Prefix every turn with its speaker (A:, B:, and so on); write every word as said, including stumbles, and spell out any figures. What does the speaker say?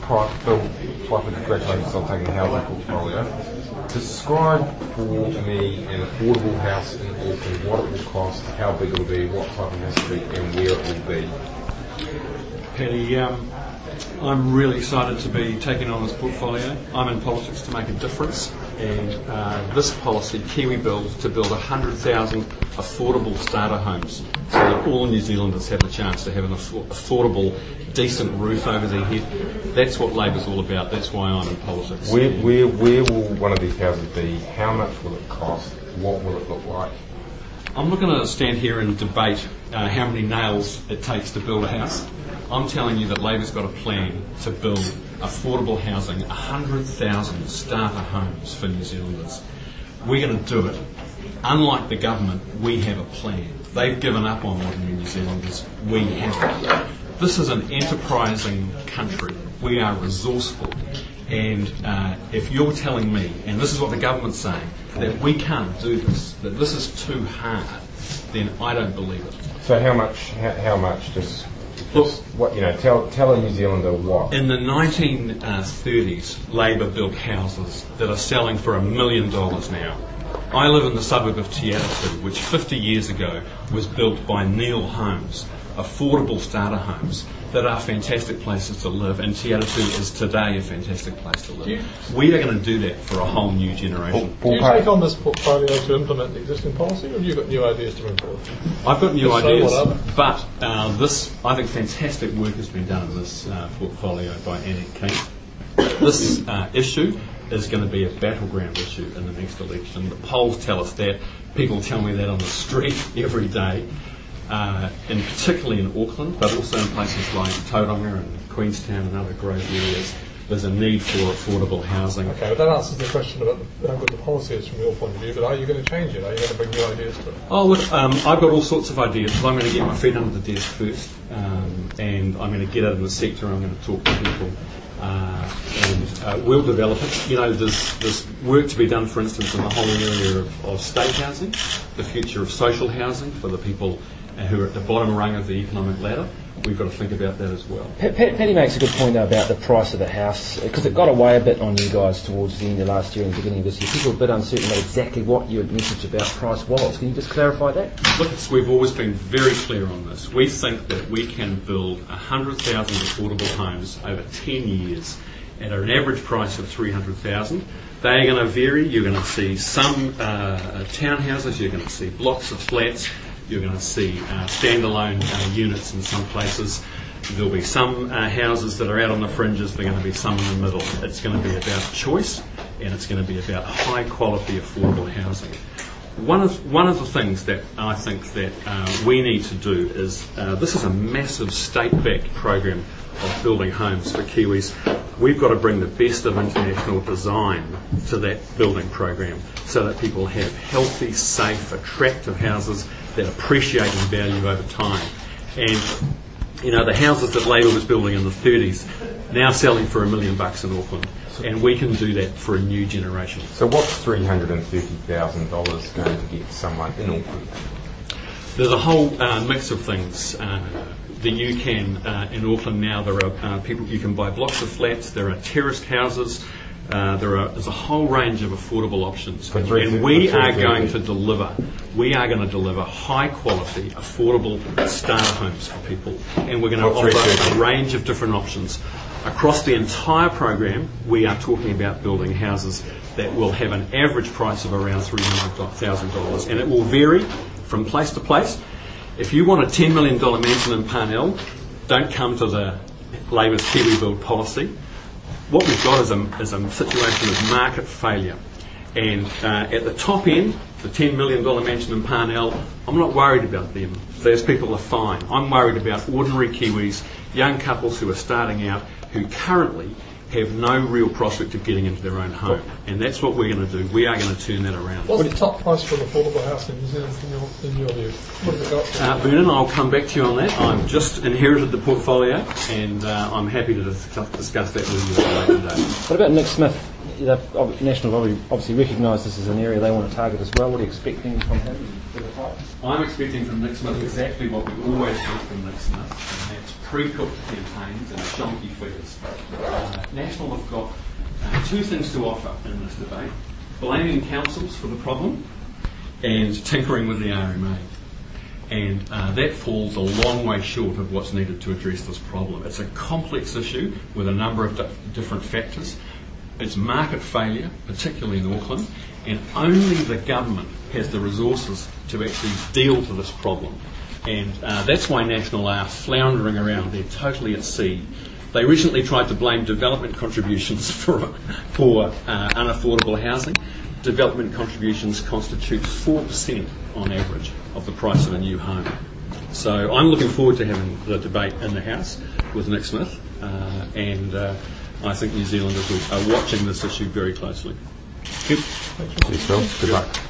A: Hi, Phil. Hi, congratulations on taking the housing portfolio. Describe for me an affordable house in Auckland, what it will cost, how big it will be, what type of house it will be, and where it will be.
B: Paddy, um, I'm really excited to be taking on this portfolio. I'm in politics to make a difference, and uh, this policy, Kiwi Build, to build one hundred thousand affordable starter homes so that all New Zealanders have the chance to have an aff- affordable, decent roof over their head. That's what Labor's all about. That's why I'm in politics.
A: Where, where, where will one of these houses be? How much will it cost? What will it look like?
B: I'm not going to stand here and debate uh, how many nails it takes to build a house. I'm telling you that Labor's got a plan to build affordable housing, one hundred thousand starter homes for New Zealanders. We're going to do it. Unlike the government, we have a plan. They've given up on ordinary New Zealanders. We haven't. This is an enterprising country. We are resourceful. And uh, if you're telling me, and this is what the government's saying, that we can't do this, that this is too hard, then I don't believe it.
A: So how much, how, how much does...
B: Look,
A: what you know, tell tell a New Zealander what.
B: In the nineteen thirties, Labor built houses that are selling for a million dollars now. I live in the suburb of Te Atatu, which fifty years ago was built by Neil Homes, affordable starter homes that are fantastic places to live, and Te Atatu is today a fantastic place to live. We are going to do that for a whole new generation.
C: Do you take on this portfolio to implement the existing policy, or have you got new ideas to bring forward?
B: I've got new
C: If so,
B: ideas,
C: what are they?
B: but uh, this, I think fantastic work has been done in this uh, portfolio by Annette King. This uh, issue is going to be a battleground issue in the next election. The polls tell us that. People tell me that on the street every day. Uh, and particularly in Auckland, but also in places like Tauranga and Queenstown and other growth areas, there's a need for affordable housing.
C: Okay, but that answers the question about the, how good the policy is from your point of view, but are you going to change it? Are you going to bring new ideas to it?
B: Oh, look, um, I've got all sorts of ideas, but I'm going to get my feet under the desk first, um, and I'm going to get out in the sector, I'm going to talk to people, uh, and uh, we'll develop it. You know, there's, there's work to be done, for instance, in the whole area of, of state housing, the future of social housing for the people who are at the bottom rung of the economic ladder. We've got to think about that as well.
D: Pat, Pat, Paddy makes a good point though about the price of the house, because it got away a bit on you guys towards the end of last year and the beginning of this year. People were a bit uncertain about exactly what your message about price was. Can you just clarify that?
B: Look, it's, we've always been very clear on this. We think that we can build one hundred thousand affordable homes over ten years at an average price of three hundred thousand. They are going to vary. You're going to see some uh, townhouses, you're going to see blocks of flats, you're going to see uh, standalone uh, units in some places. There'll be some uh, houses that are out on the fringes. There are going to be some in the middle. It's going to be about choice, and it's going to be about high quality, affordable housing. One of one of the things that I think that uh, we need to do is uh, this is a massive state-backed program of building homes for Kiwis. We've got to bring the best of international design to that building program so that people have healthy, safe, attractive houses that appreciate in value over time. And, you know, the houses that Labor was building in the thirties now selling for a million bucks in Auckland. And we can do that for a new generation.
A: So what's three hundred fifty thousand dollars going to get someone in Auckland?
B: There's a whole uh, mix of things. Uh, that you can, uh, in Auckland now, there are uh, people, you can buy blocks of flats, there are terraced houses, uh, there are, there's a whole range of affordable options.
A: For three,
B: and we
A: for
B: are
A: three,
B: going
A: three.
B: to deliver, we are going to deliver high quality, affordable starter homes for people. And we're going to
A: For three,
B: offer
A: three,
B: a
A: three.
B: range of different options. Across the entire program, we are talking about building houses that will have an average price of around three hundred thousand dollars. And it will vary from place to place. If you want a ten million dollars mansion in Parnell, don't come to the Labor's Kiwi Build policy. What we've got is a, is a situation of market failure. And uh, at the top end, the ten million dollars mansion in Parnell, I'm not worried about them. Those people are fine. I'm worried about ordinary Kiwis, young couples who are starting out, who currently have no real prospect of getting into their own home. And that's what we're going to do. We are going to turn that around.
C: What's the top price for an affordable house in New Zealand in your, in your view? What has it got for?
B: Uh, Vernon, I'll come back to you on that. I've just inherited the portfolio, and uh, I'm happy to discuss, discuss that with you at a later date.
D: What about Nick Smith? The National obviously recognise this as an area they want to target as well. What are you expecting from him?
B: I'm expecting from Nick Smith exactly what we always do from Nick Smith, and that's pre-cooked campaigns and shonky figures. Uh, National have got uh, two things to offer in this debate: blaming councils for the problem and tinkering with the R M A. And uh, that falls a long way short of what's needed to address this problem. It's a complex issue with a number of di- different factors. It's market failure, particularly in Auckland, and only the government has the resources to actually deal with this problem. And uh, that's why National are floundering around. They're totally at sea. They recently tried to blame development contributions for, for uh, unaffordable housing. Development contributions constitute four percent on average of the price of a new home. So I'm looking forward to having the debate in the House with Nick Smith, uh, and uh, I think New Zealanders are watching this issue very closely.
A: Thanks, Phil. Good luck.